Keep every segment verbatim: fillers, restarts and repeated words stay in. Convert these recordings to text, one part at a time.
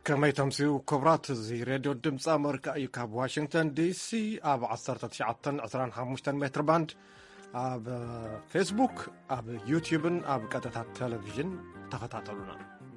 كما يتمسيو كبرات زي راديو الدمص أمريكا يكاب واشنطن دي سي أب عصرة تشعة عشران خمستن متر باند أب فيسبوك أب يوتيوب أب قطعة تلفزيون تخطاطلونا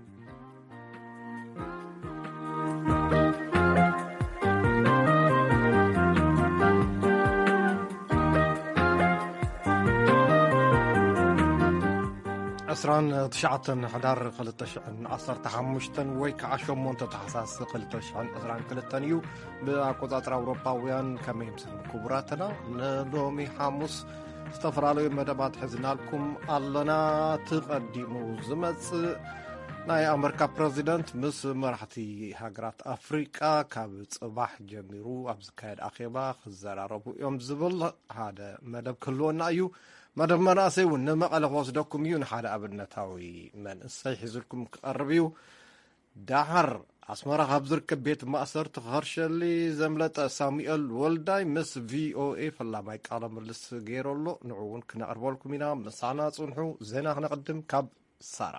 عسران تشعة حدار خلطش عصر تحمشتن ويك عشو مونت تحساس خلطش عسران كلتنيو بقطعة أوروباويان كما يمسن كبراتنا نلومي حاموس استفرالي مدبات حزنا لكم ألنا تقدموا زمت ناي أمريكا بريزيدنت مس مرحتي هاجرات أفريقيا كاب صباح جميرو أبزكايد أخيبا خزاراربو يوم زبل هذا مدب كلنا أيو مدام مناسي ونما على وصدكم يون حدا أبنتاوي من السيحزلكم قربيو دهر أسمرا خبزرك بيت مأسر تخرش اللي زملت ساميل والداي مس في او اي فلا مايك على ملس غيرولو نعون كنا أربولكم هنا مسانا صنحو زينا نقدم كاب سارة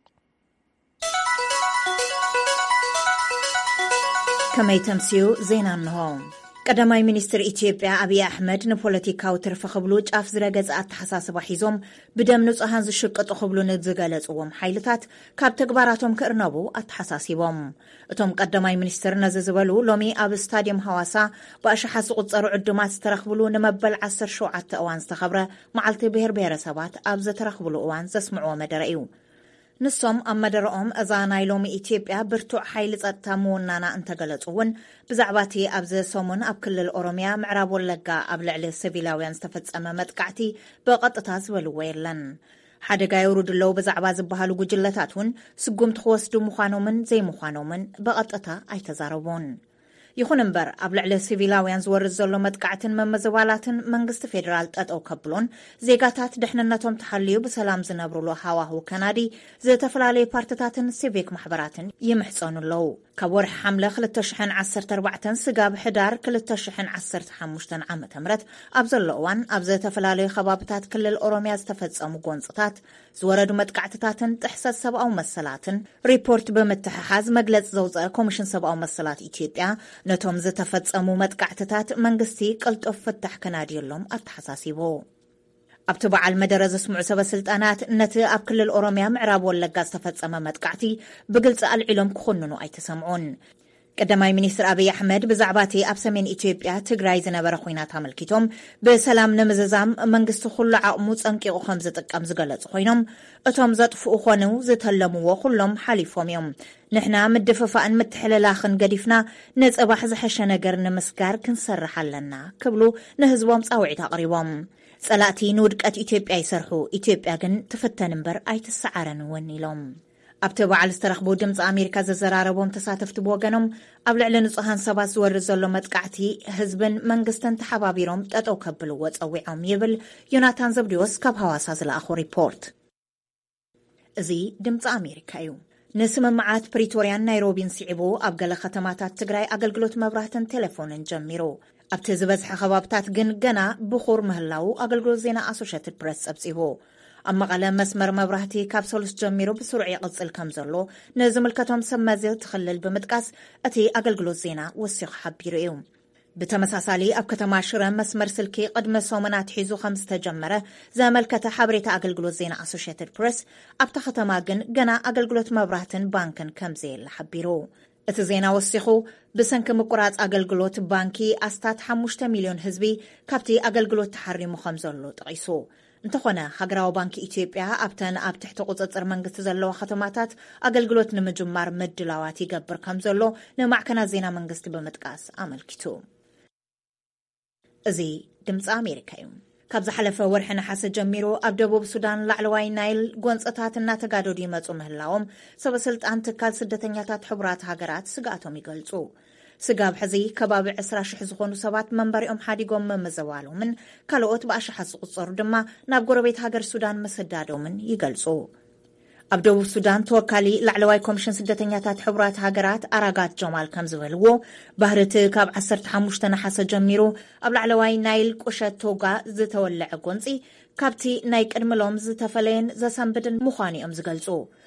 كما يتمسيو زينا النهوم قدماي منستر إثيوبيا أبي أحمد نبوليتيكاو ترف خبلو جاف زرقز أتحساسب حيزوم بدم نصحان زشقة خبلو نتزقالت اوم حيلتات كاب تقباراتهم كأرنبو أتحساسيبهم اتهم قدماي منستر نززبلو لومي أب ستاديوم هواسا بأشحاس قدصارو عدومات ترخبلو نمبل عسر شوعات اوان استخبره معالتي بهر بهر سابات أبز ترخبلو اوان زسمعو مدرئيو نصم أما درقهم أزاناي لومي إثيوبيا برتوع حيلة التامونانا انتقلتون بزعباتي أبز سومون أب كل الأوروميا معراب واللقاء أبلعلي السبيلاويان استفتس أمامت قعتي بقطتاز والويرلن حدقا يورود اللو بزعباز بهالو جلتاتون سقوم تخوصدو مخانومن زي مخانومن بقطتا أي تزاربون يخون انبر أبلعلي السبيلاويان زور الزلو مدقعتن من مزوالاتن منغست فيدرال تأتو كبلون زيقاتات دحنناتهم تحليو بسلام زنبرو لو هاواهو كنادي زي تفلالي بارتتاتن سيفيك محبراتن يمحصون اللو كورح حملة خلتشحن عسرت أربعتن سقاب حدار كلتشحن عسرت حموشتن عام تمرت أبزل لقوان أبزي تفلالي خبابتات كل الأوروميا استفدس أمو قونصتات زوردو مدقعتتاتن تحسس سبا أو مسلاتن ريبورت بمتححاز مجلس زوزة كوميشن سبا أو مسلات إثيوبيا نتوم زي تفدس أمو مدقعتتات منغستي قلت أفتح كنادي اللوم أتحساسيبو أبتبع المدرز اسمعو سبا سلطانات نتي أب كل الأوروميا معراب واللقاز تفتس أمامت قعتي بقلت العلم كخننو أي تسمعون قدماي منيستر أبي أحمد بزعباتي أب سمين إثيوبيا تقراي زنبر خوينات عملكيتهم بسلام نمززام منغستو خلو عقموز أنكيقو خمزتك أمزقلت خوينهم أتوم زطفو خوانو زتهلمو خلهم حليفهم يوم نحنا مدففان متحللاخن قديفنا نز أباح زحشة نقر نمسكار كنسرح لنا كبلو نهزوام صاوعي تقريبهم صلاتي نودقات إثيوبيا يسرحو إثيوبيا كن تفتن نمبر أي تسعرن ونيلهم أبتبع على استرخبو دمز أمريكا ززراربهم تساتفت بوغنهم أبلع لنصحان سباس ورزلو مدقعتي هزبن منغستن تحبابيرهم تأتو كبلو وطوعهم يبل يوناتان زبديوس كاب هواساز الأخو ريبورت زي دمز أمريكا يوم نسم معات بريتوريان نيروبين سيعبو أبقل ختماتات تقراي أقلقلوت مبراهتن تليفون جميرو أبتزبزح خبابتات جن جنا بخور مهلاو أقلقلو زينا أسوشيتد بريس أبسيبو أما على مسمر مبراهتي كابسولس جميرو بسرعي قصل كمزلو نزم الكتوم سمازيل تخلل بمتقاس أتي أقلقلو زينا والسيخ حبيرو يوم بتمساسالي أب كتما شرا مسمر سلكي قدم سومنات حيزو خمس تجمرة زامل كتا حبريتا أقلقلو زينا أسوشيتد بريس أبتا ختماغن جنا أقلقلوت مبراهتن بانكن كمزيل حبيرو اتزينا وسيخو بسنك مقرات أقلقلوت بانكي أستات حموشتا مليون هزبي كابتي أقلقلوت تحريمو خمزولو تغيسو انتخونا خقراو بانك إثيوبيا أبتان أب تحت قصة منغست زلو ختماتات أقلقلوت نمجمار مدلاواتي قبر كمزولو نمعكنا زينا منغست بمتقاس عمل كتو ازي دمز أمريكا يوم كابز حلفة ورحنا حاسة جميرو أبدبو بسودان لعلواي نايل قوانصتات الناتقادو دي مزو مهلاوم سبسلت أن تكال سدتنياتات حبرات هاقرات سقاتهم يقلصو سقاب حزي كباب عسرا شح زغونو سبات منبري أم حاديقوم من مزوالو من كالووت بأشح زغصر دما ناب قربيت هاقر سودان مسدادو من يقلصو أبدو السودان توكالي لعلواي كوميشن سدتنياتات حبرات هاقرات أراغات جمال كمزولو بهرت كاب عسرت حموشتنا حاسة جميرو أبل علواي نايل قشت توقع زتولع قنصي كابتي نايك أرملوم زتفلين زسنبدن مخاني أمزقلزو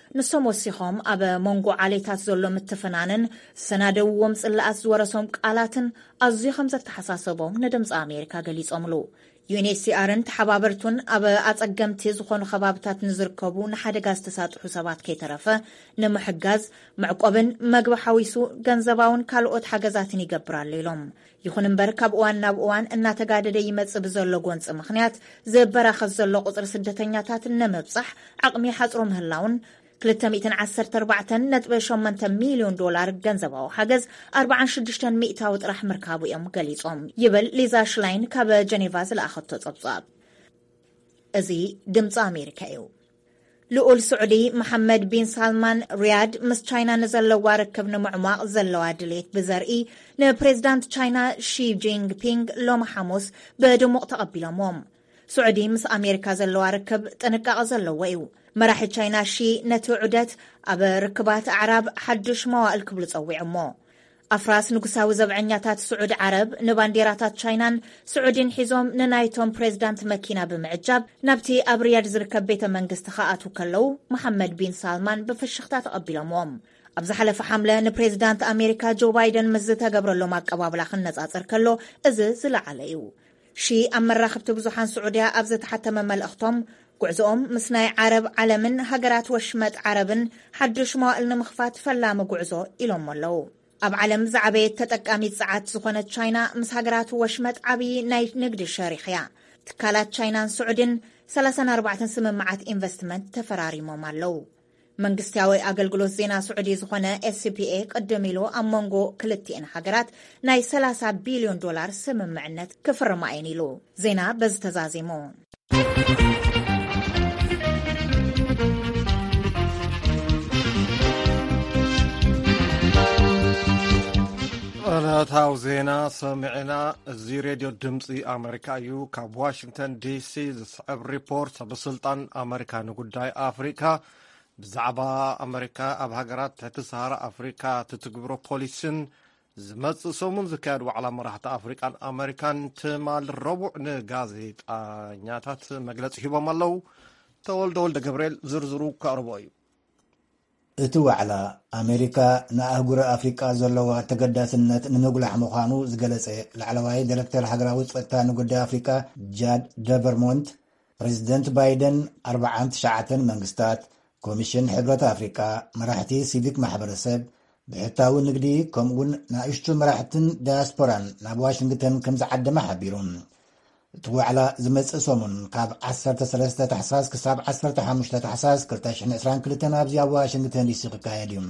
ንሶም ወሲኾም ኣብ መንጎ ዓሌታት ዘሎ ምትፈናንን ሰናደውዎም ጽላኣት ዝወረሶም ቃላትን ኣዝዩ ከም ዘተሓሳሰቦም ንድምፂ ኣሜሪካ ገሊጾምሉ ዩኤንኤችሲአርን ተሓባበርቱን ኣብ ኣጸገምቲ ዝኾኑ ከባብታት ንዝርከቡ ንሓደጋ ዝተሳጥሑ ሰባት ከይተረፈ ንምሕጋዝ ምዕቆብን መግቢ ሓዊሱ ገንዘባውን ካልኦት ሓገዛትን ይገብራሉ ኢሎም ይኹን እምበር ካብ እዋን ናብ እዋን እናተጋደደ ይመጽእ ብዘሎ ጎንፂ ምኽንያት ዝበራኸት ዘሎ ቁፅሪ ስደተኛታት ንምብጻሕ ዓቕሚ ሓፅሮ ምህላውን ክልተ ሚእትን ዓሰርተ ኣርባዕተ ነጥቢ ሸሞንተ ሚልዮን ዶላር ገንዘባዊ ሓገዝ ኣርባዓ ሽዱሽተ ሚእታዊ ጥራሕ ምርካቡ እዮም ገሊጾም ይብል ሊዛ ሽላይን ካብ ጀኔቫ ዝለኣኸቶ ጸብጻብ እዚ ድምፂ ኣሜሪካ እዩ ልኡል ስዑዲ መሐመድ ቢን ሳልማን ሪያድ ምስ ቻይና ንዘለዋ ርክብ ንምዕማቕ ዘለዋ ድሌት ብዘርኢ ንፕሬዚዳንት ቻይና ሺ ጂንፒንግ ሎሚ ሓሙስ ብድሙቕ ተቐቢሎሞም ስዑዲ ምስ ኣሜሪካ ዘለዋ ርክብ ጥንቃቐ ዘለዎ እዩ መራሒ ቻይና ሺ ነቲ ዑደት ኣብ ርክባት ኣዕራብ ሓድሽ መዋእል ክብሉ ጸዊዖሞ ኣፍራስ ንጉሳዊ ዘብዐኛታት ስዑድ ዓረብ ንባንዴራታት ቻይናን ስዑድን ሒዞም ንናይቶም ፕሬዚዳንት መኪና ብምዕጃብ ናብቲ ኣብ ሪያድ ዝርከብ ቤተ መንግስቲ ከኣቱ ከለው መሐመድ ቢን ሳልማን ብፍሽኽታ ተቐቢሎሞም ኣብ ዝሓለፈ ሓምለ ንፕሬዚዳንት ኣሜሪካ ጆ ባይደን ምስ ዝተገብረሎም ኣቀባብላ ክነጻጽር ከሎ እዚ ዝለዓለ እዩ ሺ ኣብ መራኽብቲ ብዙሓን ስዑድያ ኣብ ዝተሓተመ መልእኽቶም ጉዕዞኦም ምስ ናይ ዓረብ ዓለምን ሃገራት ወሽመጥ ዓረብን ሓድሽ መዋእል ንምኽፋት ፈላሚ ጉዕዞ ኢሎም ኣለዉ ኣብ ዓለም ዝዓበየት ተጠቃሚት ፀዓት ዝኾነት ቻይና ምስ ሃገራት ወሽመጥ ዓብዪ ናይ ንግዲ ሸሪኽያ ትካላት ቻይናን ስዑድን ሰላሳ ኣርባዕተ ስምምዓት ኢንቨስትመንት ተፈራሪሞም ኣለዉ መንግስታዊ ኣገልግሎት ዜና ስዑዲ ዝኾነ ኤስ ፒ ኤ ቅድም ኢሉ ኣብ መንጎ ክልቲአን ሃገራት ናይ ሰላሳ ቢልዮን ዶላር ስምምዕነት ክፍርማ እየን ኢሉ ዜና በዚ ተዛዚሙ ዕለታዊ ዜና ሰሚዕና እዚ ሬድዮ ድምፂ ኣሜሪካ እዩ ካብ ዋሽንግተን ዲሲ ዝስዕብ ሪፖርት ብስልጣን ኣሜሪካ ንጉዳይ ኣፍሪካ ብዛዕባ ኣሜሪካ ኣብ ሃገራት ትሕቲ ሰሃራ ኣፍሪካ ትትግብሮ ፖሊስን ዝመጽእ ሰሙን ዝካየድ ዋዕላ መራሕቲ ኣፍሪቃን ኣሜሪካን ትማል ረቡዕ ንጋዜጣኛታት መግለፂ ሂቦም ኣለዉ ተወልደ ወልደ ገብርኤል ዝርዝሩ ከቕርቦ እዩ እቲ ዋዕላ ኣሜሪካ ንኣህጉረ ኣፍሪቃ ዘለዋ ተገዳስነት ንምጉላሕ ምዃኑ ዝገለጸ ላዕለዋይ ዲሬክተር ሃገራዊ ጸጥታ ንጉዳይ ኣፍሪቃ ጃድ ደቨርሞንት ፕሬዚደንት ባይደን ኣርባዓን ትሽዓተን መንግስታት ኮሚሽን ሕብረት ኣፍሪቃ መራሕቲ ሲቪክ ማሕበረሰብ ብሕታዊ ንግዲ ከምኡውን ንኣሽቱ መራሕትን ዳያስፖራን ናብ ዋሽንግተን ከም ዝዓደመ ሓቢሩ እቲ ዋዕላ ዝመጽእ ሰሙን ካብ ዓሰርተ ሰለስተ ታሕሳስ ክሳብ ዓሰርተ ሓሙሽተ ታሕሳስ ክልተ ሽሕን ዒስራን ክልተን ኣብዚ ኣብ ዋሽንግተን ዲሲ ክካየድ እዩ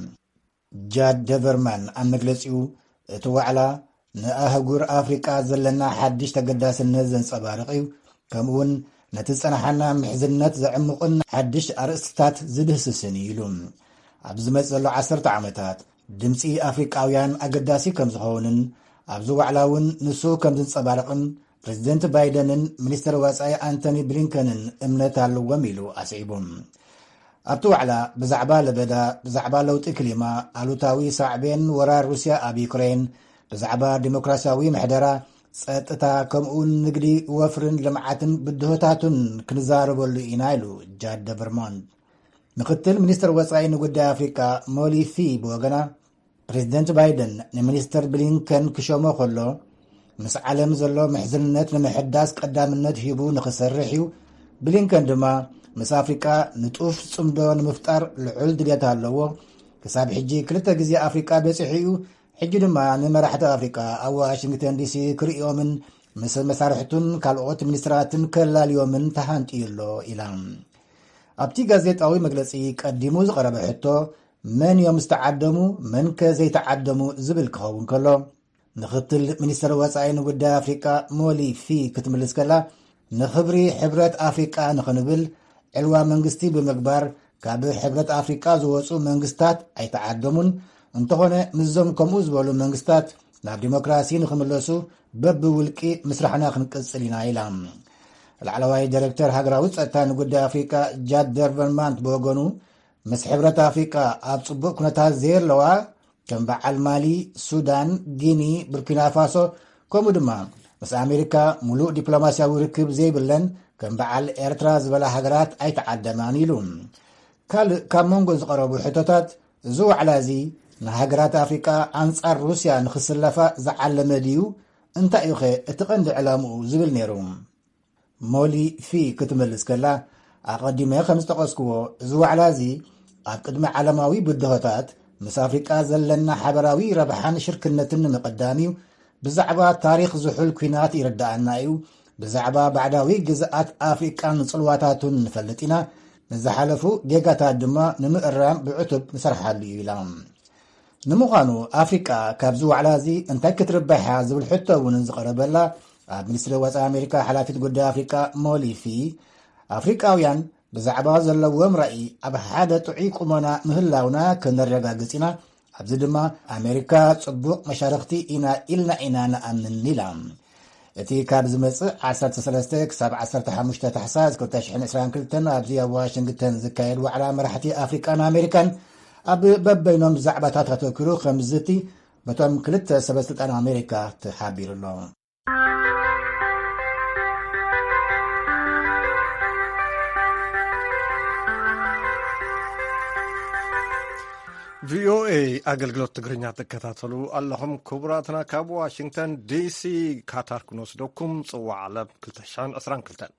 ጃድ ደቨርማን ኣብ መግለፂኡ እቲ ዋዕላ ንኣህጉር ኣፍሪቃ ዘለና ሓድሽ ተገዳስነት ዘንጸባርቕ እዩ ከምኡውን ነቲ ጸናሓና ምሕዝነት ዘዕምቑን ሓድሽ ኣርእስትታት ዝድህስስን ኢሉ ኣብ ዝመጽእ ዘሎ ዓሰርተ ዓመታት ድምፂ ኣፍሪቃውያን ኣገዳሲ ከም ዝኸውንን ኣብዚ ዋዕላ እውን ንሱ ከም ዝንጸባርቕን ፕሬዚደንት ባይደንን ሚኒስትር ወጻኢ ኣንቶኒ ብሊንከንን እምነት ኣለዎም ኢሉ ኣስዒቡ ኣብቲ ዋዕላ ብዛዕባ ለበዳ ብዛዕባ ለውጢ ክሊማ ኣሉታዊ ሳዕቤን ወራር ሩስያ ኣብ ዩክሬን ብዛዕባ ዲሞክራሲያዊ ምሕደራ ጸጥታ ከምኡውን ንግዲ ወፍርን ልምዓትን ብድሆታቱን ክንዛረበሉ ኢና ኢሉ ጃድ ደቨርሞንት ምክትል ሚኒስትር ወጻኢ ንጉዳይ ኣፍሪቃ ሞሊፊ ብወገና ፕሬዚደንት ባይደን ንሚኒስትር ብሊንከን ክሾሞ ከሎ ምስ ዓለም ዘሎ ምሕዝንነት ንምሕዳስ ቀዳምነት ሂቡ ንኽሰርሕ እዩ ብሊንከን ድማ ምስ ኣፍሪቃ ንጡፍ ጽምዶ ንምፍጣር ልዑል ድልየት ኣለዎ ክሳብ ሕጂ ክልተ ግዜ ኣፍሪቃ በፂሑ እዩ ሕጂ ድማ ንመራሕቲ ኣፍሪቃ ኣብ ዋሽንግተን ዲሲ ክርእዮምን ምስ መሳርሕቱን ካልኦት ሚኒስትራትን ከላልዮምን ተሃንጥዩሎ ኢላ ኣብቲ ጋዜጣዊ መግለፂ ቀዲሙ ዝቐረበ ሕቶ መን እዮም ዝተዓደሙ መን ከ ዘይተዓደሙ ዝብል ክኸውን ከሎ ንኽትል ሚኒስትር ወጻኢ ንጉዳይ ኣፍሪቃ ሞሊፊ ክትምልስ ከላ ንኽብሪ ሕብረት ኣፍሪቃ ንኽንብል ዕልዋ መንግስቲ ብምግባር ካብ ሕብረት ኣፍሪቃ ዝወፁ መንግስታት ኣይተዓደሙን እንተኾነ ምዞም ከምኡ ዝበሉ መንግስታት ናብ ዲሞክራሲ ንኽምለሱ በብውልቂ ምስራሕና ክንቅጽል ኢና ኢላ ላዕለዋይ ዲሬክተር ሃገራዊ ጸጥታ ንጉዳይ ኣፍሪቃ ጃድ ደቨርማንት ብወገኑ ምስ ሕብረት ኣፍሪቃ ኣብ ጽቡቕ ኩነታት ዘየለዋ ከም በዓል ማሊ ሱዳን ጊኒ ቡርኪና ፋሶ ከምኡ ድማ ምስ ኣሜሪካ ሙሉእ ዲፕሎማስያዊ ርክብ ዘይብለን ከም በዓል ኤርትራ ዝበላ ሃገራት ኣይተዓደማን ኢሉ ካልእ ካብ መንጎ ዝቐረቡ ሕቶታት እዚ ዋዕላ እዚ ንሃገራት ኣፍሪቃ ኣንጻር ሩስያ ንኽስለፋ ዝዓለመ ድዩ እንታይ እዩ ኸ እቲ ቀንዲ ዕላምኡ ዝብል ነይሩ። ሞሊ ፊ ክትመልስ ከላ ኣቐዲመ ከም ዝጠቐስክዎ እዚ ዋዕላ እዚ ኣብ ቅድሚ ዓለማዊ ብድሆታት ምስ ኣፍሪቃ ዘለና ሓበራዊ ረብሓን ሽርክነትን ንምቕዳም እዩ፣ ብዛዕባ ታሪክ ዝሑል ኩናት ይረዳኣና እዩ፣ ብዛዕባ ባዕዳዊ ግዝኣት ኣፍሪቃን ጽልዋታቱን ንፈልጥ ኢና፣ ንዝሓለፉ ጌጋታት ድማ ንምእራም ብዕቱብ ንሰርሓሉ እዩ ኢላ። ንምዃኑ ኣፍሪቃ ካብዚ ዋዕላ እዚ እንታይ ክትርባሕ እያ ዝብል ሕቶ እውን ዝቐረበላ ኣብ ሚኒስትሪ ወፃኢ ኣሜሪካ ሓላፊት ጉዳይ ኣፍሪቃ ሞሊፊ ኣፍሪቃውያን ብዛዕባ ዘለዎም ራእይ ኣብ ሓደ ጥዑይ ቁመና ምህላውና ክንረጋግፅ ኢና፣ ኣብዚ ድማ ኣሜሪካ ጽቡቕ መሻርክቲ ኢና ኢልና ኢና ንኣምን ኢላ። እቲ ካብ ዝመጽእ ዓሰርተ ሰለስተ ክሳብ ዓሰርተ ሓሙሽተ ታሕሳስ ክልተ ሽሕን ዒስራን ክልተን ኣብዚ ኣብ ዋሽንግተን ዝካየድ ዋዕላ መራሕቲ ኣፍሪቃን ኣሜሪካን ኣብ በበይኖም ዛዕባታት ኣተኪሩ ከም ዝቲ በቶም ክልተ ሰበስልጣን ኣሜሪካ ተሓቢሩሎ። ቪኦኤ ኣገልግሎት ትግርኛ ትከታተሉ ኣለኹም። ክቡራትና ካብ ዋሽንግተን ዲሲ ካታር ክንወስደኩም ጽዋዕ ዓለም ክልተ ሽሕን ዒስራን ክልተን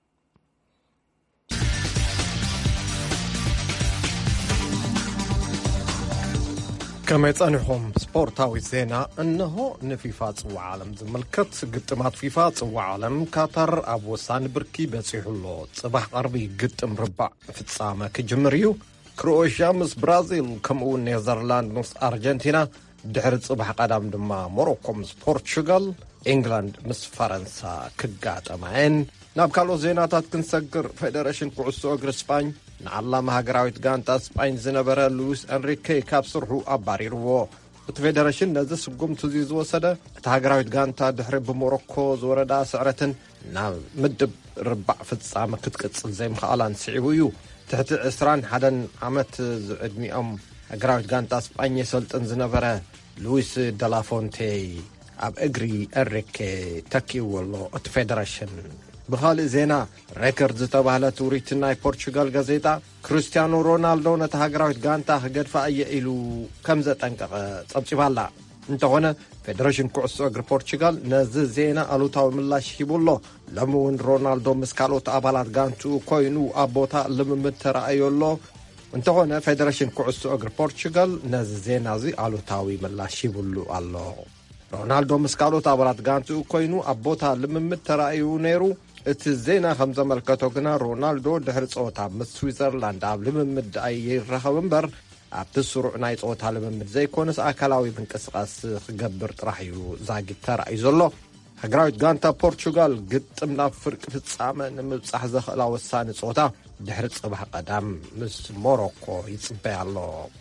ከመይ ጸኒሖም ስፖርታዊ ዜና እንሆ። ንፊፋ ጽዋዕ ዓለም ዝምልከት ግጥማት ፊፋ ጽዋዕ ዓለም ካታር ኣብ ወሳኒ ብርኪ በፂሑሎ ጽባሕ ቀርቢ ግጥም ርባዕ ፍጻመ ክጅምር እዩ። ክሮኤሽያ ምስ ብራዚል ከምኡውን ኔዘርላንድ ምስ ኣርጀንቲና፣ ድሕሪ ጽባሕ ቀዳም ድማ ሞሮኮ ምስ ፖርቹጋል፣ ኤንግላንድ ምስ ፈረንሳ ክጋጠማየን። ናብ ካልኦት ዜናታት ክንሰግር ፌደሬሽን ኩዕሶ እግሪ ስፓኝ ንዓላማ ሃገራዊት ጋንታ ስፓኝ ዝነበረ ሉዊስ ኤንሪኬ ካብ ስርሑ ኣባሪርዎ። እቲ ፌደሬሽን ነዚ ስጉምቲ እዚ ዝወሰደ እቲ ሃገራዊት ጋንታ ድሕሪ ብሞሮኮ ዝወረዳ ስዕረትን ናብ ምድብ ርባዕ ፍጻመ ክትቅጽል ዘይምኽኣላን ስዒቡ እዩ። ትሕቲ ዕስራን ሓደን ዓመት ዕድሚኦም ሃገራዊት ጋንታ ስፓኝ የሰልጥን ዝነበረ ሉዊስ ደላፎንቴ ኣብ እግሪ ኤንሪኬ ተኪእዎ ኣሎ እቲ ፌደሬሽን። ብኻልእ ዜና ሬከርድ ዝተባህለት ውሪት ናይ ፖርቹጋል ጋዜጣ ክርስቲያኖ ሮናልዶ ነቲ ሃገራዊት ጋንታ ክገድፋ እየ ኢሉ ከም ዘጠንቀቐ ጸብጺባላ። እንተኾነ ፌደሬሽን ኩዕሶ እግሪ ፖርቹጋል ነዚ ዜና ኣሉታዊ ምላሽ ሂቡሎ። ሎሚ እውን ሮናልዶ ምስ ካልኦት ኣባላት ጋንትኡ ኮይኑ ኣብ ቦታ ልምምድ ተረኣየሎ። እንተኾነ ፌደሬሽን ኩዕሶ እግሪ ፖርቹጋል ነዚ ዜና እዚ ኣሉታዊ ምላሽ ሂቡሉ ኣሎ። ሮናልዶ ምስ ካልኦት ኣባላት ጋንትኡ ኮይኑ ኣብ ቦታ ልምምድ ተረኣዩ ነይሩ። እቲ ዜና ከም ዘመልከቶ ግና ሮናልዶ ድሕሪ ጸወታ ምስ ስዊዘርላንድ ኣብ ልምምድ ኣይረኸብ እምበር ኣብቲ ስሩዕ ናይ ጸወታ ልምምድ ዘይኮነስ ኣካላዊ ምንቅስቓስ ክገብር ጥራሕ እዩ ዛጊድ ተራእዩ ዘሎ። ሃገራዊት ጋንታ ፖርቹጋል ግጥም ናብ ፍርቂ ፍጻመ ንምብጻሕ ዘኽእላ ወሳኒ ጸወታ ድሕሪ ጽባሕ ቀዳም ምስ ሞሮኮ ይጽበይ ኣሎ።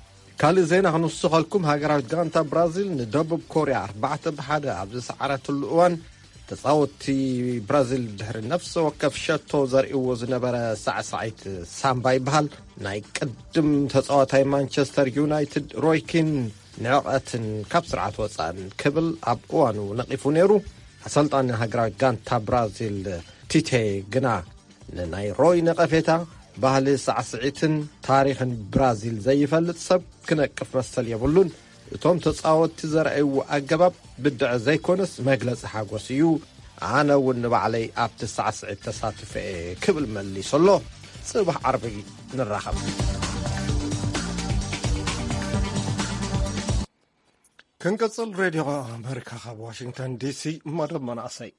ካልእ ዜና ክንውስኸልኩም ሃገራዊት ጋንታ ብራዚል ንደቡብ ኮርያ ኣርባዕተ ብሓደ ኣብ ዝሰዓረትሉ እዋን ተጻወቲ ብራዚል ድሕሪ ነፍሲ ወከፍ ሸቶ ዘርእይዎ ዝነበረ ሳዕሳዒት ሳምባ ይበሃል። ናይ ቅድም ተጻዋታይ ማንቸስተር ዩናይትድ ሮይኪን ንዕቐትን ካብ ስርዓት ወፃእን ክብል ኣብ እዋኑ ነቒፉ ነይሩ። ኣሰልጣኒ ሃገራዊት ጋንታ ብራዚል ቲቴ ግና ንናይ ሮይ ነቐፌታ ባህሊ ሳዕስዒትን ታሪኽን ብራዚል ዘይፈልጥ ሰብ ክነቅፍ መሰል የብሉን፣ እቶም ተጻወቲ ዘርአይዎ ኣገባብ ብድዕ ዘይኮነስ መግለጺ ሓጎስ እዩ፣ ኣነ እውን ንባዕለይ ኣብቲ ሳዕስዒት ተሳትፈ ክብል መሊሱ ኣሎ። ጽባሕ ዓርቢ ንራኸብ። ክንቅጽል ሬድዮ ኣሜሪካ ካብ ዋሽንግተን ዲሲ መደብ መናእሰይ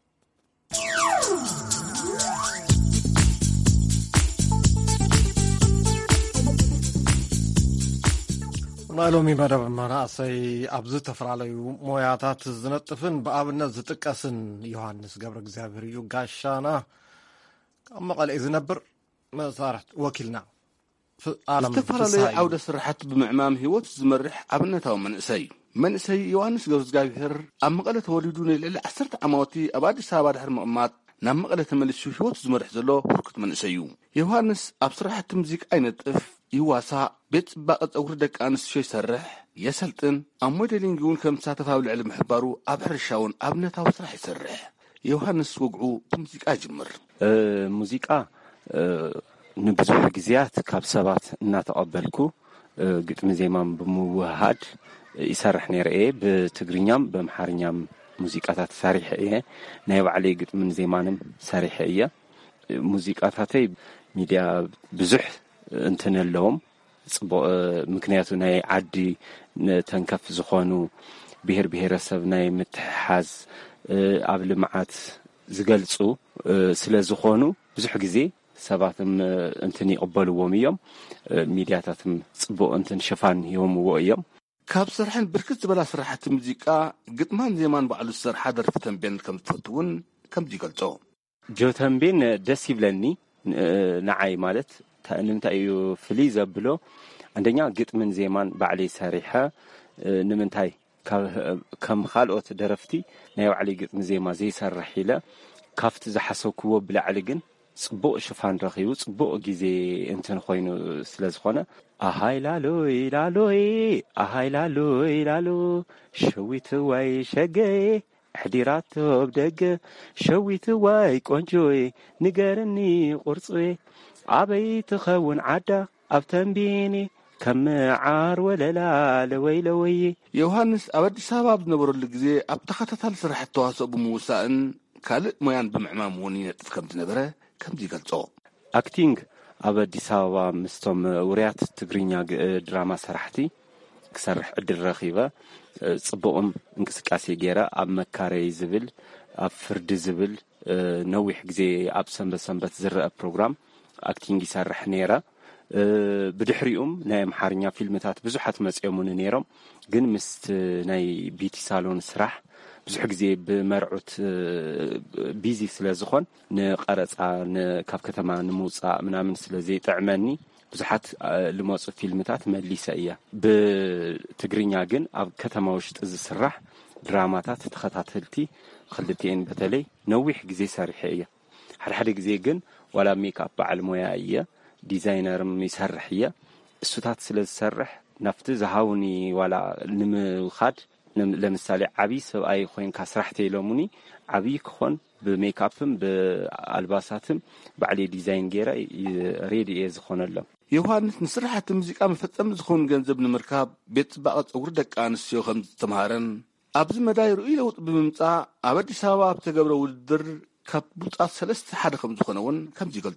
ናይ ሎሚ መደብ መናእሰይ ኣብ ዝተፈላለዩ ሞያታት ዝነጥፍን ብኣብነት ዝጥቀስን ዮሃንስ ገብረ እግዚኣብሔር እዩ። ጋሻና ካብ መቐለ ዝነብር መሳርሕቲ ወኪልና ዝተፈላለዩ ዓውደ ስራሕቲ ብምዕማም ህይወት ዝመርሕ ኣብነታዊ መንእሰይ መንእሰይ ዮሃንስ ገብረ እግዚኣብሔር ኣብ መቐለ ተወሊዱ ንልዕሊ ዓሰርተ ዓመት ኣብ ኣዲስ ኣበባ ድሕሪ ምቕማጥ ናብ መቐለ ተመሊሱ ህይወት ዝመርሕ ዘሎ ፍርክት መንእሰይ እዩ። ዮሃንስ ኣብ ስራሕቲ ሙዚቃ ይነጥፍ፣ ይዋሳ፣ ቤት ጽባቐ ጸጉሪ ደቂ ኣንስትዮ ይሰርሕ፣ የሰልጥን፣ ኣብ ሞዴሊንግ እውን ከም ተሳተፍ ኣብ ልዕሊ ምሕባሩ ኣብ ሕርሻ እውን ኣብነታዊ ስራሕ ይሰርሕ። ዮሃንስ ወግዑ ብሙዚቃ ይጅምር። ሙዚቃ ንብዙሕ ግዜያት ካብ ሰባት እናተቀበልኩ ግጥሚ ዜማን ብምውሃድ ይሰርሕ ነይረ እየ ብትግርኛም በአምሓርኛም ሙዚቃታት ሰሪሐ እየ ናይ ባዕለይ ግጥምን ዜማንም ሰሪሐ እየ ሙዚቃታተይ ሚድያ ብዙሕ እንትን ኣለዎም ጽቡቕ ምክንያቱ ናይ ዓዲ ተንከፍ ዝኾኑ ብሄር ብሄረሰብ ናይ ምትሓዝ ኣብ ልምዓት ዝገልጹ ስለ ዝኾኑ ብዙሕ ግዜ ሰባትም እንትን ይቕበልዎም እዮም ሚድያታትም ጽቡቕ እንትን ሽፋን ይህብዎ እዮም ካብ ስርሕን ብርክት ዝበላ ስራሕቲ ሙዚቃ ግጥማን ዜማን ባዕሉ ዝሰርሓ ደርፊ ተንቤን ከም ትፈትውን ከም ይገልጾ ጆ ተንቤን ደስ ይብለኒ ንዓይ ማለት ንምንታይ እዩ ፍልይ ዘብሎ አንደኛ ግጥምን ዜማን ባዕለይ ሰሪሐ ንምንታይ ከም ካልኦት ደረፍቲ ናይ ባዕለይ ግጥሚ ዜማ ዘይሰርሕ ኢለ ካብቲ ዝሓሰብክዎ ብላዕሊ ግን ጽቡቕ ሽፋን ረኺቡ ጽቡቕ ግዜ እንትን ኮይኑ ስለ ዝኾነ አሃይላሎይ ላሎይ አሃይላሎይ ላሎ ሸዊት ወይ ሸገይ ሕዲራት ወብደገ ሸዊት ወይ ቆንጆይ ንገርኒ ቁርጽይ አበይ ትኸውን ዓዳ ኣብ ተንቤኔ ከም ዓር ወለላ ለወይ ለወይ ዮሐንስ ኣብ አዲስ አበባ ብነበረሉ ግዜ ኣብ ተኸታታሊ ስራሕቲ ተዋስኦ ብምውሳእን ካልእ ሞያን ብምዕማም እውን ይነጥፍ ከም ዝነበረ ከም ይገልጾ አክቲንግ ኣብ አዲስ አበባ ምስቶም ውርያት ትግርኛ ድራማ ሰራሕቲ ክሰርሕ ዕድል ረኺበ ጽቡቕም እንቅስቃሴ ገይረ ኣብ መካረይ ዝብል ኣብ ፍርዲ ዝብል ነዊሕ ግዜ ኣብ ሰንበት ሰንበት ዝረአ ፕሮግራም አክቲንግ ይሰርሕ ነይረ ብድሕሪኡም ናይ አምሓርኛ ፊልምታት ብዙሓት መጽዮሙን ነይሮም ግን ምስቲ ናይ ቢቲ ሳሎን ስራሕ ብዙሕ ግዜ ብመርዑት ቢዚ ስለ ዝኾን ንቀረጻ ካብ ከተማ ንምውፃእ ምናምን ስለ ዘይጥዕመኒ ብዙሓት ልመፁ ፊልምታት መሊሰ እያ ብትግርኛ ግን ኣብ ከተማ ውሽጢ ዝስራሕ ድራማታት ተኸታተልቲ ክልቲአን በተለይ ነዊሕ ግዜ ሰሪሐ እየ ሓድሓደ ግዜ ግን ዋላ ሜክኣፕ በዓል ሞያ እየ ዲዛይነርም ይሰርሕ እየ እሱታት ስለ ዝሰርሕ ናፍቲ ዝሃውኒ ዋላ ንምኻድ ለምሳሌ ዓብይ ሰብኣይ ኮይንካ ስራሕቲ ኢሎሙኒ ዓብይ ክኾን ብሜክኣፕም ብኣልባሳትም ባዕለይ ዲዛይን ገይረ ሬዲ እየ ዝኾነሎም ዮሐንስ ንስራሕቲ ሙዚቃ መፈጸሚ ዝኾኑ ገንዘብ ንምርካብ ቤት ጽባቐ ፀጉሪ ደቂ ኣንስትዮ ከም ዝተምሃረን ኣብዚ መዳይ ርኡይ ለውጢ ብምምጻእ ኣብ አዲስ አበባ ኣብ ተገብረ ውድድር ካብ ብሉፃት ሰለስተ ሓደ ከም ዝኾነ እውን ከም ይገልጾ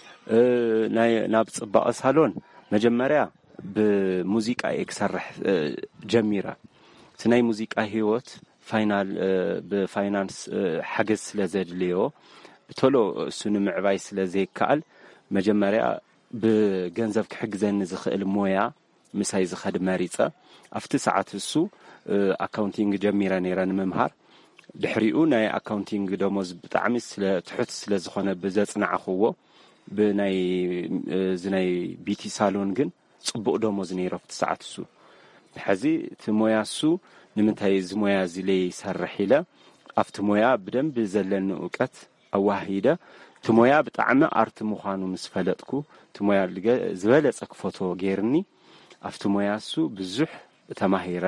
ናብ ጽባቐ ሳሎን መጀመርያ ብሙዚቃ ክሰርሕ ጀሚረ ስናይ ሙዚቃ ህይወት ፋይናል በፋይናንስ ሓገዝ ስለ ዘድልዮ ቶሎ እሱን ምዕባይ ስለ ዘይከኣል መጀመርያ ብገንዘብ ክሕግዘኒ ዝኽእል ሞያ ምሳይ ዝኸድ መሪፀ ኣብቲ ሰዓት እሱ አካውንቲንግ ጀሚረ ነይረ ንምምሃር ድሕሪኡ ናይ አካውንቲንግ ደሞዝ ብጣዕሚ ስለ ትሑት ስለ ዝኾነ ብዘጽናዕኽዎ ብናይ ዝናይ ቢቲ ሳሎን ግን ጽቡቕ ደሞዝ ነይሩ ኣብቲ ሰዓት እሱ ሕዚ እቲ ሞያ እሱ ንምንታይ እዚ ሞያ እዚ ለይ ይሰርሕ ኢለ ኣብቲ ሞያ ብደንብ ዘለኒ እውቀት ኣዋሂደ እቲ ሞያ ብጣዕሚ ኣርቲ ምዃኑ ምስ ፈለጥኩ እቲ ሞያ ዝበለፀ ክፎቶ ገይርኒ ኣብቲ ሞያ እሱ ብዙሕ ተማሂረ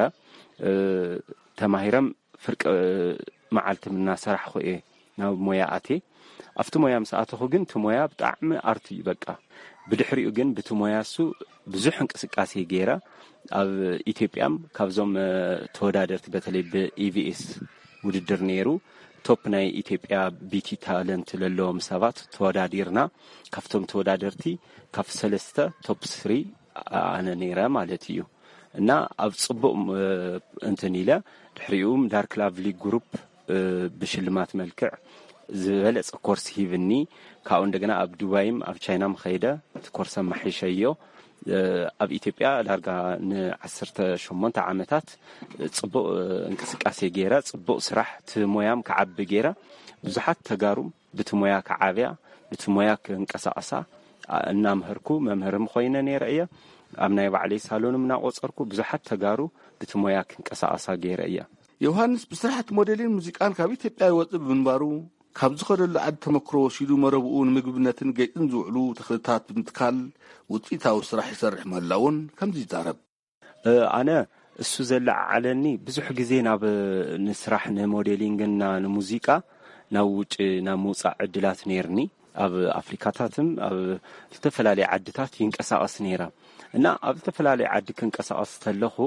ተማሂረም ፍርቂ መዓልቲ ምናሰራሕኹ እየ ናብ ሞያ ኣቴ ኣብቲ ሞያ ምስ ኣተኹ ግን እቲ ሞያ ብጣዕሚ ኣርቲ እዩ በቃ ብድሕሪኡ ግን ብቲ ሞያ እሱ ብዙሕ እንቅስቃሴ ገይረ ኣብ ኢትዮጵያም ካብዞም ተወዳደርቲ በተለይ ብኢቪኤስ ውድድር ነይሩ ቶፕ ናይ ኢትዮጵያ ቢቲ ታለንት ለለዎም ሰባት ተወዳዲርና ካብቶም ተወዳደርቲ ካብ ሰለስተ ቶፕ ስሪ ኣነ ነይረ ማለት እዩ እና ኣብ ጽቡቕ እንትን ኢለ ድሕሪኡም ዳርክ ላቭሊ ግሩፕ ብሽልማት መልክዕ ዝበለጸ ኮርስ ሂብኒ ካብኡ እንደገና ኣብ ዱባይም ኣብ ቻይናም ኸይደ እቲ ኮርስ ማሒሸዮ ኣብ ኢትዮጵያ ዳርጋ ንዓሰርተ ሸሞንተ ዓመታት ጽቡቕ እንቅስቃሴ ገይረ ጽቡቕ ስራሕ ትሞያም ከዓቢ ገይረ ብዙሓት ተጋሩ ብትሞያ ከዓብያ ብትሞያ ክንቀሳቀሳ እናምህርኩ መምህርም ኮይነ ነይረ እየ ኣብ ናይ ባዕለይ ሳሎንም እናቆፀርኩ ብዙሓት ተጋሩ ብትሞያ ክንቀሳቀሳ ገይረ እየ ዮሐንስ ብስራሕቲ ሞዴሊን ሙዚቃን ካብ ኢትዮጵያ ይወፅእ ብምንባሩ ካብ ዝኸደሉ ዓዲ ተመክሮ ወሲዱ መረብኡ ንምግብነትን ገይጥን ዝውዕሉ ተኽልታት ብምትካል ውፅኢታዊ ስራሕ ይሰርሕ መላውን ከምዚ ይዛረብ ኣነ እሱ ዘለዓለኒ ብዙሕ ግዜ ናብ ንስራሕ ንሞዴሊንግና ንሙዚቃ ናብ ውጭ ናብ ምውፃእ ዕድላት ነይርኒ ኣብ ኣፍሪካታትም ኣብ ዝተፈላለዩ ዓድታት ይንቀሳቀስ ነይራ እና ኣብ ዝተፈላለዩ ዓዲ ክንቀሳቀስ ተለኹ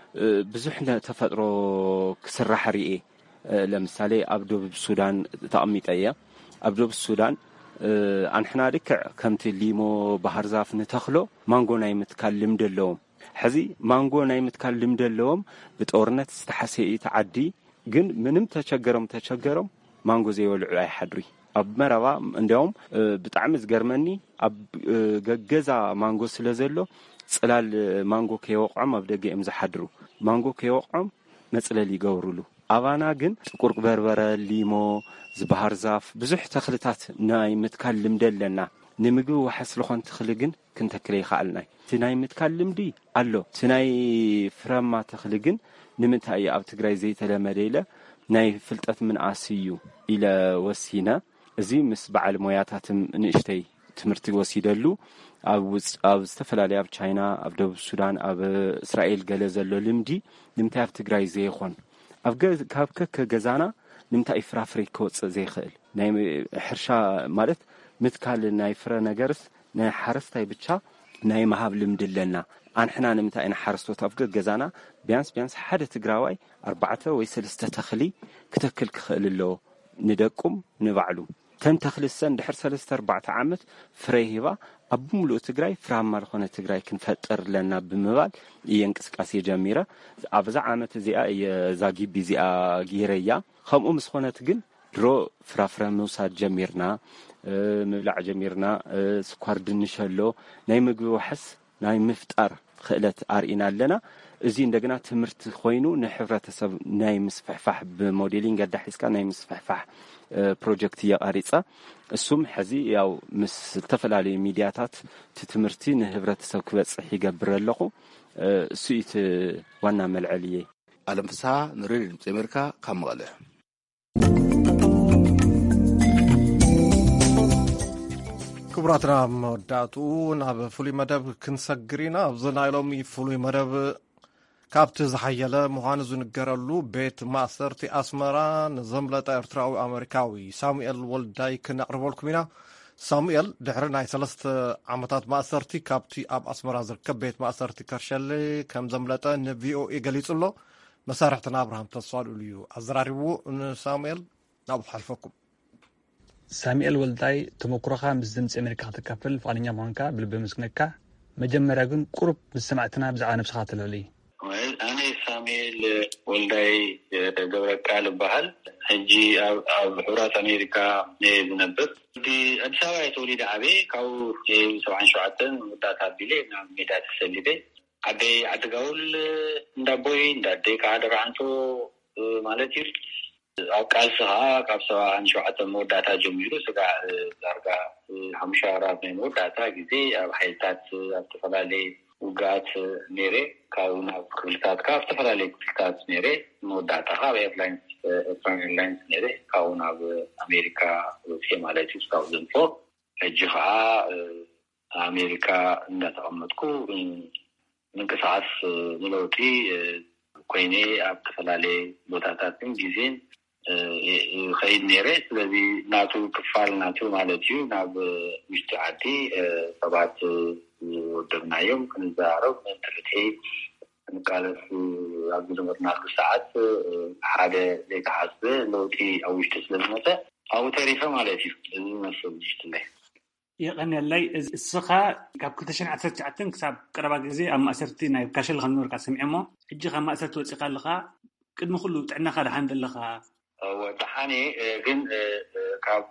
ብዙሕ ተፈጥሮ ክስራሕ ርኤ ለምሳሌ ኣብ ደቡብ ሱዳን ተቐሚጠ እየ ኣብ ደቡብ ሱዳን ኣንሕና ልክዕ ከምቲ ሊሞ ባህር ዛፍ ንተኽሎ ማንጎ ናይ ምትካል ልምዲ ኣለዎም ሕዚ ማንጎ ናይ ምትካል ልምዲ ኣለዎም ብጦርነት ዝተሓሰየ ተዓዲ ግን ምንም ተቸገሮም ተቸገሮም ማንጎ ዘይወልዑ ኣይሓድሪ ኣብ መረባ እንዲያውም ብጣዕሚ ዝገርመኒ ኣብ ገገዛ ማንጎ ስለ ዘሎ ጽላል ማንጎ ከይወቅዖም ኣብ ደገ እዮም ዝሓድሩ ማንጎ ከይወቅዖም መጽለል ይገብሩሉ ኣባና ግን ጥቁር በርበረ ሊሞ ዝበሃር ዛፍ ብዙሕ ተኽልታት ናይ ምትካል ልምዲ ኣለና ንምግቢ ወሓስ ዝኾን ተኽሊ ግን ክንተክለ ይኽኣልና እቲ ናይ ምትካል ልምዲ ኣሎ እቲ ናይ ፍረማ ተኽሊ ግን ንምንታይ ኣብ ትግራይ ዘይተለመደ ኢለ ናይ ፍልጠት ምንኣስ እዩ ኢለ ወሲነ እዚ ምስ በዓል ሞያታትም ንእሽተይ ትምህርቲ ወሲደሉ ኣብ ኣብ ዝተፈላለዩ ኣብ ቻይና ኣብ ደቡብ ሱዳን ኣብ እስራኤል ገለ ዘሎ ልምዲ ንምንታይ ኣብ ትግራይ ዘይኾን ኣብ ካብ ከከ ገዛና ንምንታይ ፍራፍሬ ክወፅእ ዘይኽእል ናይ ሕርሻ ማለት ምትካል ናይ ፍረ ነገርስ ናይ ሓረስታይ ብቻ ናይ መሃብ ልምዲ ኣለና ኣንሕና ንምንታይ ኢና ሓረስቶት ኣብ ገዛና ቢያንስ ቢያንስ ሓደ ትግራዋይ ኣርባዕተ ወይ ሰለስተ ተኽሊ ክተክል ክኽእል ኣለዎ ንደቁም ንባዕሉ ተን ተኽልሰን ድሕር ሰለስተ ኣርባዕተ ዓመት ፍረ ሂባ ኣብ ሙሉእ ትግራይ ፍራማ ዝኾነ ትግራይ ክንፈጥር ለና ብምባል የንቅስቃሴ ጀሚረ ኣብዛ ዓመት እዚኣ የዛጊቢ እዚኣ ጊረያ ከምኡ ምስ ኾነት ግን ድሮ ፍራፍረ ምውሳድ ጀሚርና ምብላዕ ጀሚርና ስኳር ድንሸሎ ናይ ምግቢ ወሕስ ናይ ምፍጣር ክእለት ኣርኢና ኣለና እዚ እንደገና ትምህርቲ ኮይኑ ንሕብረተሰብ ናይ ምስፍሕፋሕ ብሞዴሊንግ ኣዳሒስካ ናይ ምስፍሕፋሕ ፕሮጀክት የቃሪጻ እሱም ሕዚ ያው ምስ ተፈላለዩ ሚድያታት ትምህርቲ ንህብረተሰብ ክበጽሕ ይገብር ኣለኹ እሱኢት ዋና መልዕልየ ኣለም ፍስሓ ንሬድዮ ድምፂ ኣሜሪካ ካብ መቐለ ክቡራትና መወዳእቱ ናብ ፍሉይ መደብ ክንሰግር ኢና ኣብዚ ናይ ሎሚ ፍሉይ መደብ ካብቲ ዝሓየለ ምዃኑ ዝንገረሉ ቤት ማእሰርቲ ኣስመራ ንዘምለጠ ኤርትራዊ ኣሜሪካዊ ሳሙኤል ወልዳይ ክነቕርበልኩም ኢና ሳሙኤል ድሕሪ ናይ ሰለስተ ዓመታት ማእሰርቲ ካብቲ ኣብ ኣስመራ ዝርከብ ቤት ማእሰርቲ ከርሸሌ ከም ዘምለጠ ንቪኦኤ ገሊጹ ኣሎ መሳርሕትና ኣብርሃም ተስፋልኡሉ እዩ ኣዘራሪቡ ንሳሙኤል ናብኡ ሓልፈኩም ሳሙኤል ወልዳይ ተመክሮኻ ምስ ድምፂ ኣሜሪካ ክትካፈል ፍቃደኛ ምዃንካ ብልቢ ምስግነካ መጀመርያ ግን ቁሩብ ምስ ሰማዕትና ብዛዕባ ነብስኻ ትልዕሊ ኣነ ሳሙኤል ወልዳይ ገብረቃል ይበሃል ሕጂ ኣብ ሕቡራት ኣሜሪካ ዝነብር ኣዲስ ኣበባ ተወሊደ ዓበየ ካብኡ ሰብዓን ሸውዓተን ወዳእታ ኣቢለ ናብ ሜዳ ተሰሊደ ዓበይ ዓድጋውል እንዳቦይ እንዳደይ ከዓ ደርዓንቶ ማለት እዩ ኣብ ቃልሲ ከዓ ካብ ሰብዓን ሸውዓተን መወዳእታ ጀሚሩ ስጋዕ ዳርጋ ሓሙሽተ ኣራት ናይ መወዳእታ ግዜ ኣብ ሓይልታት ኣብ ዝተፈላለየ ውጋት ነይረ ካብ ናብ ክፍልታት ካብ ዝተፈላለዩ ክፍልታት ነይረ መወዳእታ ካብ ኤርላይንስ ኤርትራን ኤርላይንስ ነይረ ካብ ናብ ኣሜሪካ ወፅየ ማለት እዩ ስካው ዘንፎ ሕጂ ከዓ ኣሜሪካ እንዳተቐመጥኩ ምንቅስቃስ ንለውጢ ኮይነ ኣብ ዝተፈላለየ ቦታታትን ግዜን ከይድ ነይረ ስለዚ ናቱ ክፋል ናቱ ማለት እዩ ናብ ውሽጢ ዓዲ ሰባት ወደብናዮም ክንዛረብ እንትርቴ ንቃለስ ኣብ ዝነበርናሉ ሰዓት ሓደ ዘይተሓስበ ለውጢ ኣብ ውሽጢ ስለዝመፀ ኣብኡ ተሪፈ ማለት እዩ እዚ መስል ውሽጢ ይቐኒለይ እስኻ ካብ ክልተ ሽሕን ዓሰርተ ትሽዓተ ክሳብ ቀረባ ግዜ ኣብ ማእሰርቲ ናይ ካሸል ከንበርካ ሰሚዐ እሞ ሕጂ ካብ ማእሰርቲ ወፂኻ ኣለኻ ቅድሚ ኩሉ ጥዕናኻ ደሓን ዘለኻ ወድሓኒ ግን ካብ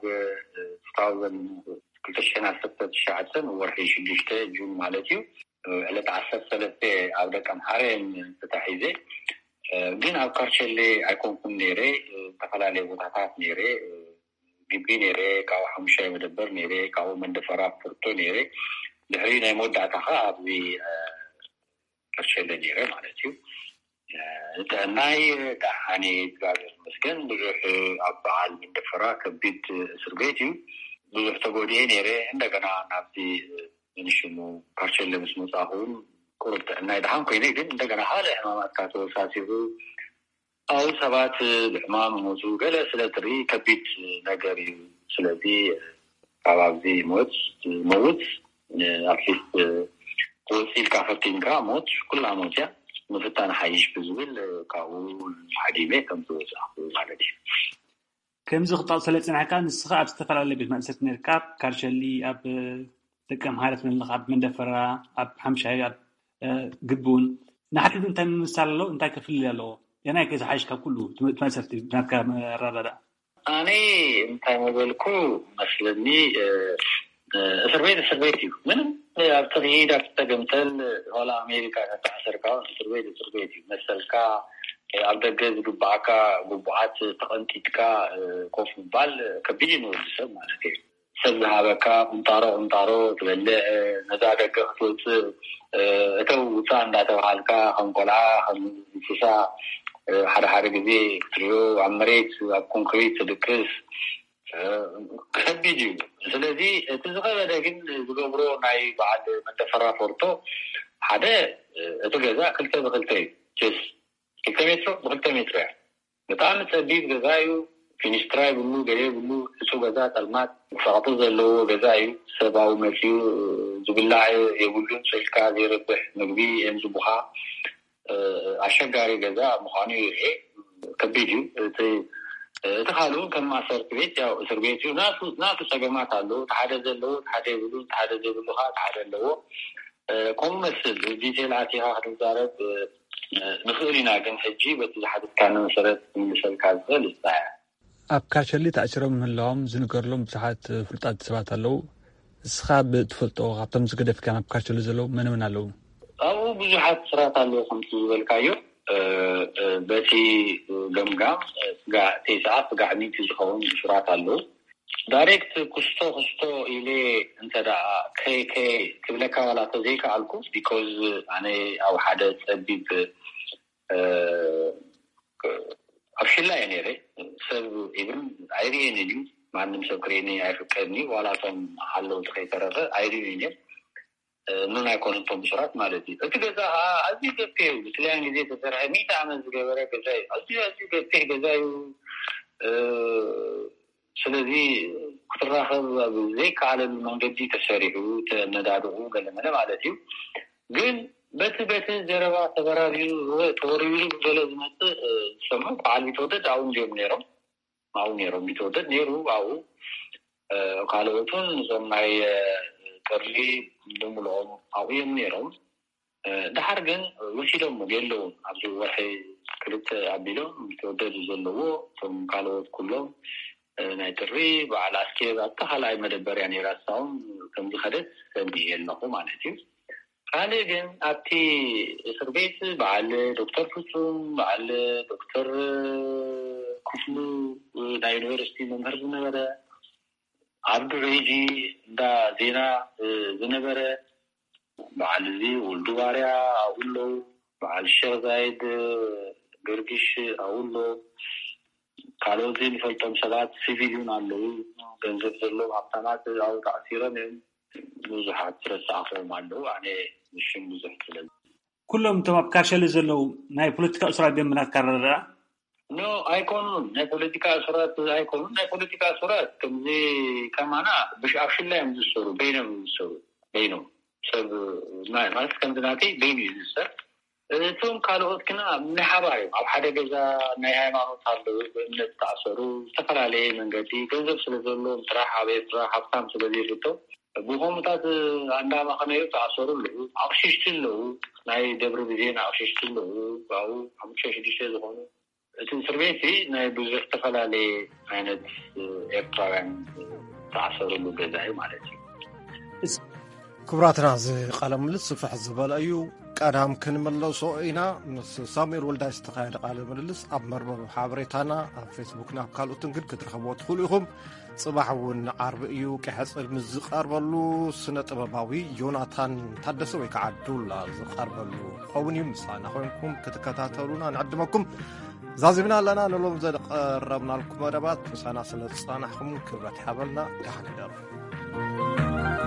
ክልተ ሽሕን ዓሰርተ ትሽዓተ ወርሒ ሽዱሽተ ጁን ማለት እዩ ዕለት ዓሰርተ ሰለስተ ኣብ ደቀ ኣምሓረ ተታሒዘ ግን ኣብ ካርቸሌ ኣይኮንኩም ነይረ ዝተፈላለዩ ቦታታት ነይረ ግቢ ነይረ ካብ ሓሙሽተ መደበር ነይረ ካብ መንደፈራ ፍርቶ ነይረ ድሕሪ ናይ መወዳእታ ከዓ ኣብዚ ካርቸሌ ነይረ ማለት እዩ ናይ ዳሓኔ እግዚአብሔር ይመስገን ብዙሕ ኣብ በዓል መንደፈራ ከቢድ እስር ቤት እዩ ብዙሕ ተጎዲኤ ነይረ እንደገና ናብቲ ንሽሙ ካርቸሌ ምስ መጻኹን ቁርጥ ናይ ዳሓን ኮይነ ግን እንደገና ሓደ ሕማማት ተወሳሲቡ ኣው ሰባት ብሕማም ሞቱ ገለ ስለትሪ ከቢድ ነገር እዩ ስለዚ كابابزي موت موت أكيد وسيل كافتين كاموت كل عموتيا نفتان حيش بزول كاول حديمة كم توزع مالتي كم زخطاء سلسلة كان الصغار استفر على بيت مأسسة نركاب كارشلي أب تكم هارت من اللغاب من دفرة أب حمشة أب قبون نحكي أنت مثال له أنت كفيل له يعني كذا حاجة كله تمسكت نركاب رادة أنا أنت مقولكو مثلني سربيت سربيتي من التغيير أكتجمتل ولا أمريكا تعسر كا سربيت سربيتي مثل كا عبد الجز جبعكا جبعات تقنتيكا كوف بال كبير نوزس مالتي سبها بكا انطارو انطارو تبلع نزادك خلص تو وصان داتو حالكا خنقلا خنفسا حد حد جزي تريو عمريت كونكريت دكس كبيجي ስለዚህ ተዝኸበ ግን ዝገብሮ ናይ በዓል መተፈራ ፎርቶ ሓደ እቲ ገዛ ክልተ ብክልተ ጀስ ክልተ ሜትሮ ብክልተ ሜትሮ ያ በጣም ፀቢብ ገዛ እዩ ፊኒስትራ ብሉ ገለ ብሉ እሱ ገዛ ጠልማት ፈቅጡ ዘለዎ ገዛ እዩ ሰባዊ መሲዩ ዝብላዕ የብሉን ስልካ ዘይረብሕ ምግቢ እዮም ዝቡኻ አሸጋሪ ገዛ ምዃኑ ይሄ ከቢድ እዩ እቲ تخالو كما صارت بيت يا أسر بيتي ناس ناس سجمات علو تحدى زلوا تحدى يبلون تحدى زبلوها تحدى اللو كم مثل ديتيلاتها هتزارت نخيرنا كن حجي بس حدث كان مسرت مثل كذا لسه أبكارشلي تأثيرهم من اللهم زنقر لهم بساعات فلتات سبعة اللو السخاب تفلتوا غطم زقدف كان أبكارشلي زلوا من من اللو أو بزحات سرات اللو خمسة بالكايو بتي جمجام جا تسعة جا ميت زخون بسرعة اللو دايركت كستو كستو إلى أنت دا كي كي كبلك ولا تزيك علىكم because أنا أو حدث بيب أفشل يعني ري سب even عيري نجيم ما نمسك كريني عارفكني ولا فهم حلو تخيطره عيري نجيم نونا يكون توم بسرعة مالتي. أتذكر أزيد كتير بتلاقي نزيد تسرع ميت عمل زجاجة كذاي أزيد أزيد كتير كذاي سلذي كتر راح بزيك على المنجدي تسرعه تندعه قال ما مالتي. قل بس بس جربا تبرابيو توريو بلازمات سما عالي تودا داون جيم نيرو أو نيرو بيتودا نيرو أو قالوا تون زماي كرلي دملهم أو يمنيرهم ده حرجن وشيلهم مجلون عبدو واحد كرت عبيلهم بتودد زلوا ثم قالوا كلهم نايتري وعلى عسكر أتحال أي مدبر يعني راسهم كم بخدت سنديه لهم معناته قالوا جن أبتي سربيت بعل دكتور فوتون بعل دكتور كفلو داينورستي ممرزنا ولا عبد الريجي دا زينا زنبرة بعد ذي والدواريا أقول له بعد الشيخ زايد قرقش أقول له قالوا زين فلتم سبات سيفيدون على جنزب زلوا عبتمات أو تأثيرا من مزحات رسعفهم على يعني مش مزحت له كلهم تمام كارشل زلوا ناي بوليتيكا أسرع دم من الكرر no ايكون نه politica صورات ايكون نه politica صورات كمزي كمانا بش افشل لهم يسرو بينهم يسرو بينهم سب ما ما كان دناتي بين يسر ثم قالوا كنا من حبايب او حدا جزا ناي هايمانوت አለው በእምነት ታሰሩ ተፈራለየ መንገዲ ገንዘብ ስለዘለው ጥራህ አቤት ጥራህ ሀብታም ስለዚህቶ በሆምታት አንዳ ማከነዩ ታሰሩ ነው አክሽሽትን ነው ናይ ደብረ ቢዜና አክሽሽትን ነው ባው አምሽሽዲሽ ዘሆኑ እትን ስርቤቲ ናይ ብዙሕ ተፈላለየ አይነት ኤርትራውያን ታሰሩሉ ገዛይ ማለት እዩ ክብራትና ዝ ቃለ ምልልስ ስፍሕ ዝበለ እዩ ቀዳም ክንመለሶ ኢና ምስ ሳሙኤል ወልዳይ ዝተኻየደ ቃለ ምልልስ ኣብ መርበብ ሓበሬታና ኣብ ፌስቡክና ኣብ ካልኦትን ግን ክትረኽብዎ ትኽእሉ ኢኹም ጽባሕ እውን ዓርቢ እዩ ቀሕፅል ምስ ዝቐርበሉ ስነ ጥበባዊ ዮናታን ታደሰ ወይ ከዓ ዱላ ዝቐርበሉ ኸውን እዩ ምሳና ኮይንኩም ክትከታተሉና ንዕድመኩም ዛዚምና ኣለና ንሎም ዘቀረብና ልኩም መደባት ምሳና ስለ ዝጸናሕኩም ክብረት ሓበልና ደሓን ደሩ